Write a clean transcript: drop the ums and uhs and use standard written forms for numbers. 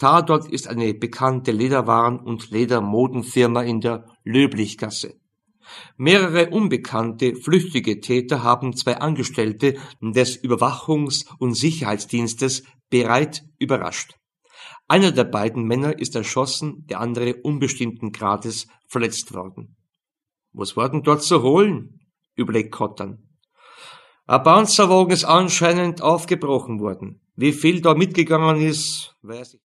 Tatort ist eine bekannte Lederwaren- und Ledermodenfirma in der Löblichgasse. Mehrere unbekannte, flüchtige Täter haben 2 Angestellte des Überwachungs- und Sicherheitsdienstes bereit überrascht. Einer der beiden Männer ist erschossen, der andere unbestimmten Grades verletzt worden. Was war denn dort zu holen? Überlegt Kottern. Ein Panzerwagen ist anscheinend aufgebrochen worden. Wie viel da mitgegangen ist, weiß ich.